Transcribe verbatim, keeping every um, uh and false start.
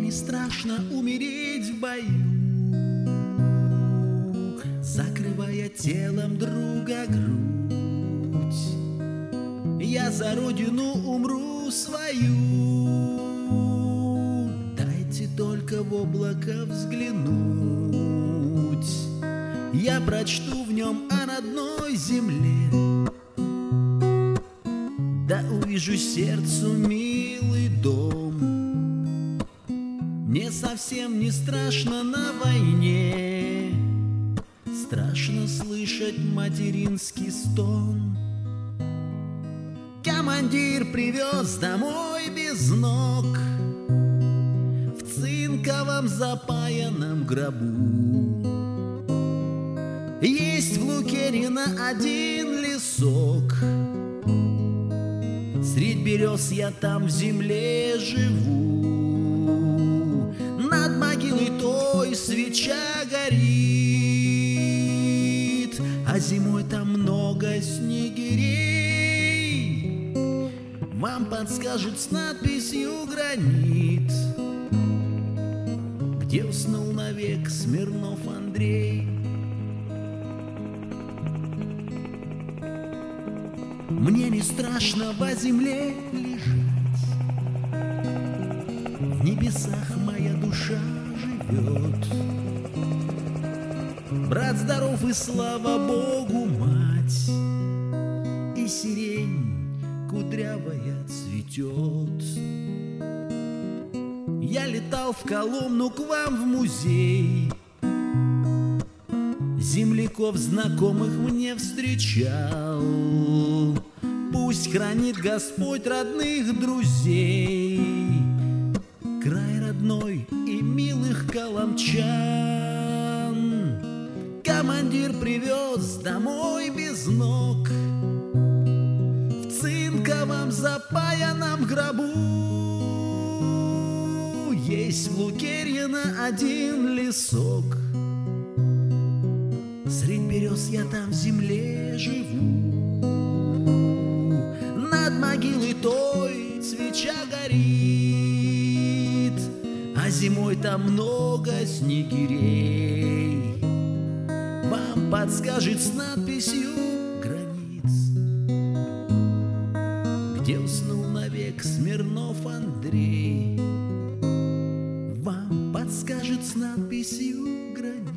не страшно умереть в бою, закрывая телом друга грудь. Я за родину умру свою, дайте только в облако взглянуть. Я прочту в нем о родной земле, да увижу сердцу милый дом. Мне совсем не страшно на войне, страшно слышать материнский стон. Командир привез домой без ног в цинковом запаянном гробу. Есть в Лукерьино один лесок, средь берез я там в земле живу. Над могилой той свеча горит, а зимой там много снегирей. Вам подскажет с надписью гранит, где уснул навек Смирнов Андрей. Мне не страшно во земле лежать, в небесах моя душа живет. Брат здоров и слава Богу, мать, и сирень кудрявая цветет. Я летал в Коломну к вам в музей, земляков знакомых мне встречал. Пусть хранит Господь родных друзей, край родной и милых коломчан. Командир привез домой без ног в цинковом запаянном гробу. Есть в Лукерьино один лесок, средь берез я там в земле живу. Над могилой той свеча горит, а зимой там много снегирей. Вам подскажет с надписью границ, где уснул навек Смирнов Андрей. Вам подскажет с надписью границ,